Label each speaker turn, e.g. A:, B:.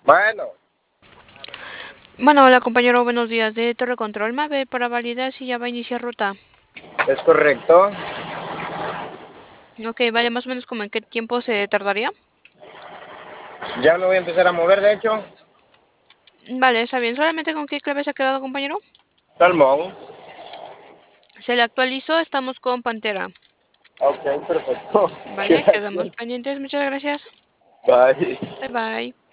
A: Bueno,
B: Bueno, hola compañero, buenos días. De Torre Control Mave para validar si ya va a iniciar ruta.
A: es correcto.
B: Ok, vale, más o menos como en qué tiempo se tardaría.
A: Ya me voy a empezar a mover, de hecho.
B: Vale, está bien. ¿Solamente con qué clave se ha quedado, compañero?
A: Salmón.
B: Se le actualizó, estamos con Pantera.
A: Ok, perfecto.
B: Vale, quedamos
A: Gracias.
B: pendientes. Muchas gracias.
A: Bye.
B: Bye bye.